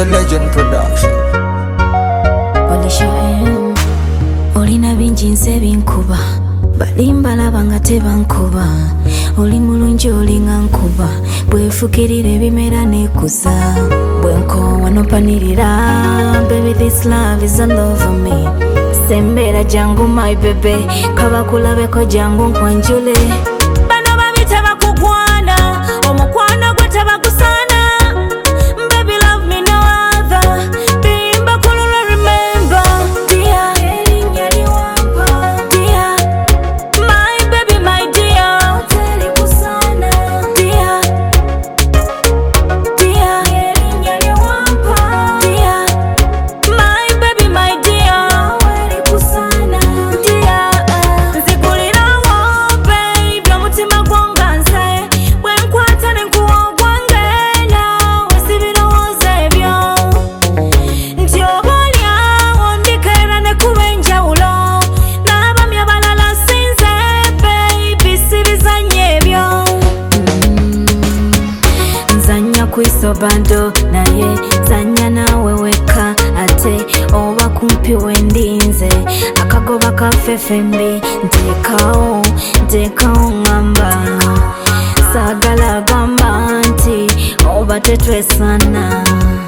a legend production. Olina bingi nze binkuba balimbalaba nga tebankuba oli mulungi olinga nkuba bwefukirira ebimera nekuza bwenkoowa nopanirira. Baby, this love is all over me. Sembera jangu my baby, kabakulabeko jangu nkwanjule. Bano babita bakugwana omukwana gwe tabagusana. Baby, love me no other. Bimba kulula remember. Dear, erinnya liwampa. Dear, my baby, my dear. Teli kusana. Dear, dear, erinnya liwampa. Dear, my baby, my dear. Weli kusana. Dear, nzigulirawo baby omutima gwonga nze bwenkwata nenkuwa ogwange nawe sibirowooza ebyo nti oba olyawo ndikeera nekuba enjawulo n'abami abalala sinze baby sibizannya ebyo. Nzanya kwisobando naye zanya nawe weka ate oba kumpi wendinze akagoba kafefembi ntekawo ngamba sagala gamba nti oba tetwesana.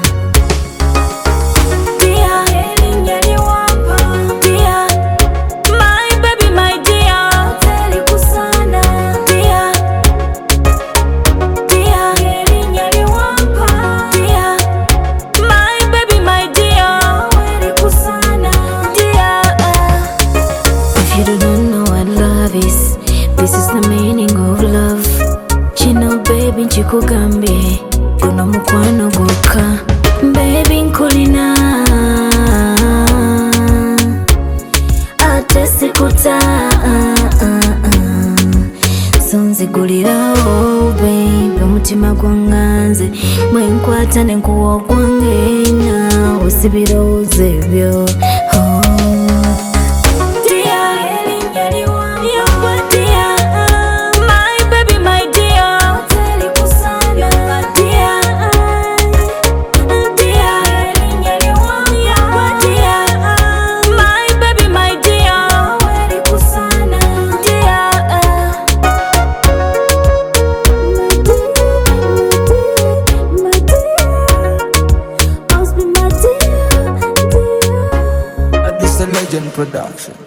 Dear, erinnya liwampa. Dear, my baby, my dear. Teli kusana. Dear, dear, erinnya liwampa. Dear, my baby, my dear. Weli kusana. Dear, if you don't know what love is, this is the meaning of love. Kino baby nkikugambye guno mukwano gwokka baby nkulina ate sikuta so nzigulirawo baby omutima gwanganze mwenkwata nenkuwa ogwange nawe sibirowooza ebyo. Dear, erinnya liwampa. Dear, my baby, my dear. Teli kusana. Dear, dear, erinnya liwampa. Dear, my baby, my dear. Weli kusana. Dear, my dear, must be my dear, dear. This a legend production.